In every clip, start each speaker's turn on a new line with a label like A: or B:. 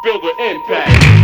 A: build an impact.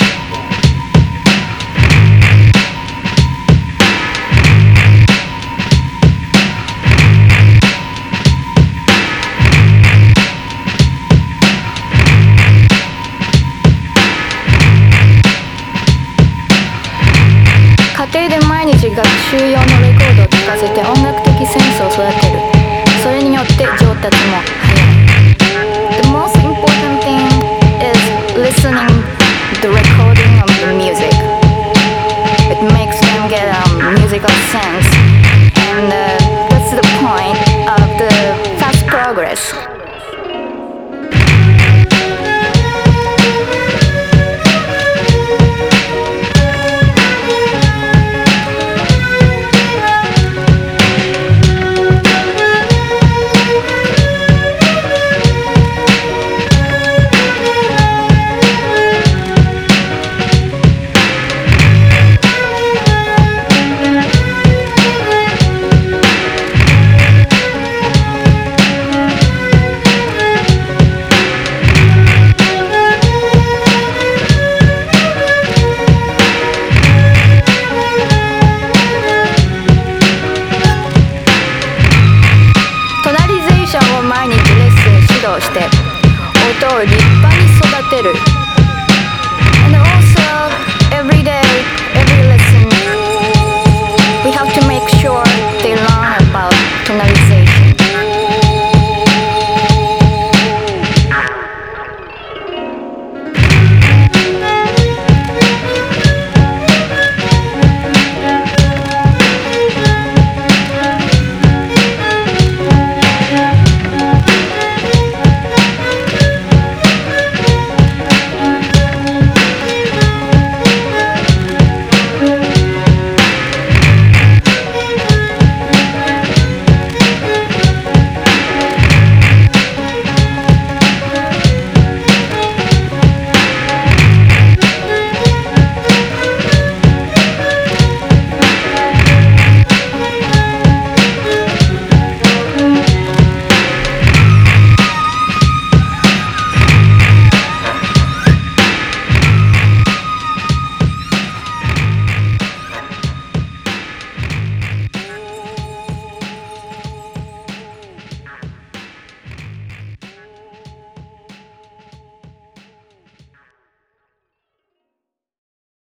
B: 家庭で毎日学習用のレコードを聴かせて音楽的センスを育てる。それによって上達も早い。The most important thing is listening the recording of the music. It makes them get musical sense, and that's the point of the fast progress.